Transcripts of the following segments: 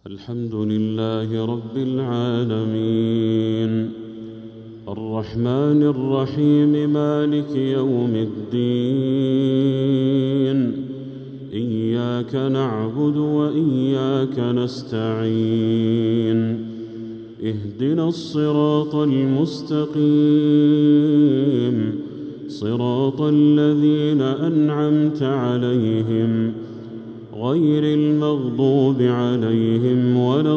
الحمد لله رب العالمين الرحمن الرحيم مالك يوم الدين إياك نعبد وإياك نستعين اهدنا الصراط المستقيم صراط الذين أنعمت عليهم غير المغضوب عليهم ولا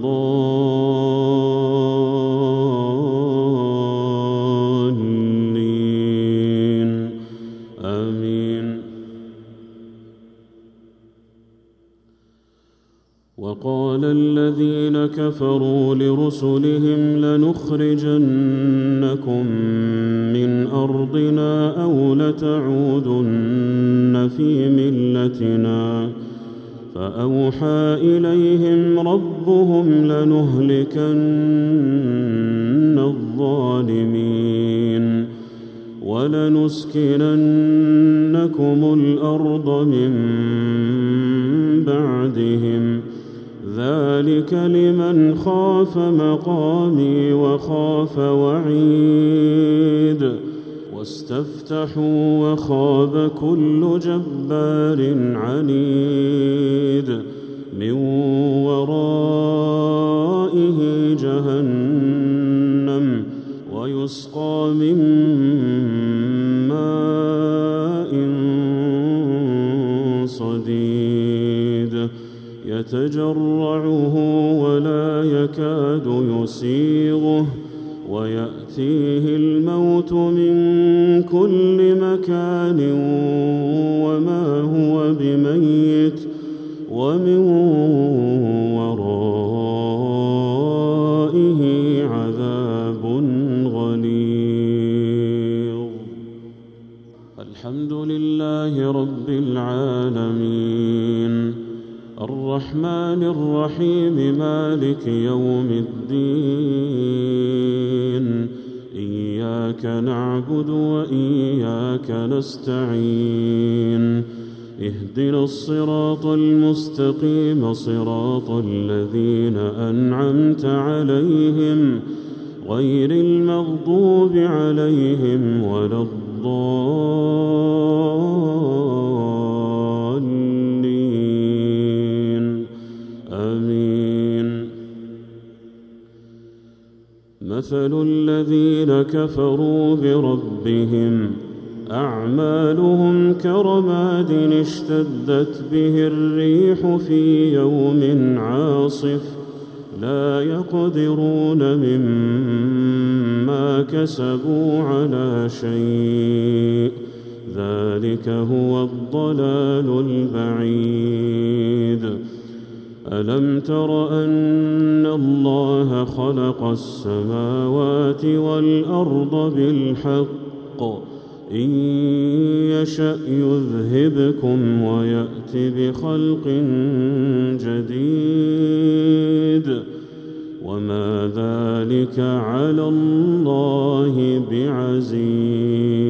الضالين آمين. وقال الذين كفروا لرسلهم لنخرجنكم من أرضنا أو لتعودن في ملتنا فأوحى إليهم ربهم لنهلكن الظالمين ولنسكننكم الأرض من بعدهم ذلك لمن خاف مقامي وخاف وعيد واستفتحوا وخاب كل جبار عنيد من ورائه جهنم ويسقى من ماء صديد يتجرعه ولا يكاد يسيغه ويأتيه الموت من كل مكان وما هو بميت ومن ورائه عذاب غليظ. الحمد لله رب العالمين الرحمن الرحيم مالك يوم الدين إياك نعبد وإياك نستعين اهدنا الصراط المستقيم صراط الذين أنعمت عليهم غير المغضوب عليهم ولا الضالين آمين. مثل الذين كفروا بربهم أعمالهم كرماد اشتدت به الريح في يوم عاصف لا يقدرون مما كسبوا على شيء ذلك هو الضلال البعيد. ألم تر أن الله خلق السماوات والأرض بالحق إن يشأ يذهبكم ويأت بخلق جديد وما ذلك على الله بعزيز.